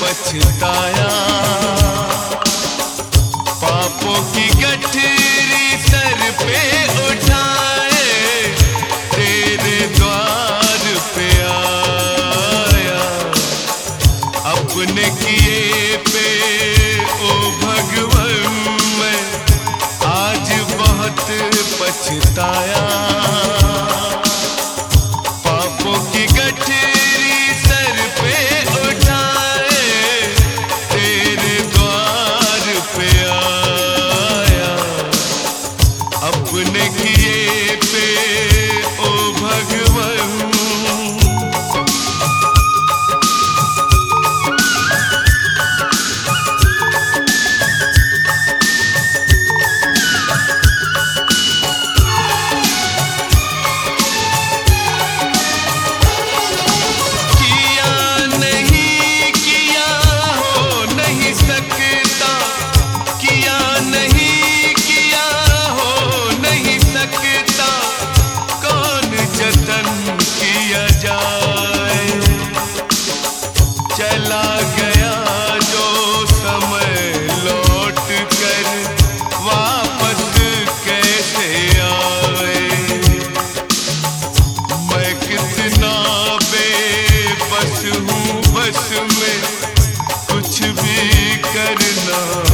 पछताया। पापों की गठरी सर पे उठाए तेरे द्वार पे आया। अपने किए पे ओ भगवन मैं आज बहुत पछताया। पापों की गठरी सर पे उठाए तेरे द्वार पे आया। अपने किए पे ओ भगवन चला गया जो समय लौट कर वापस कैसे आए। मैं कितना बेबस हूँ, बस में कुछ भी करना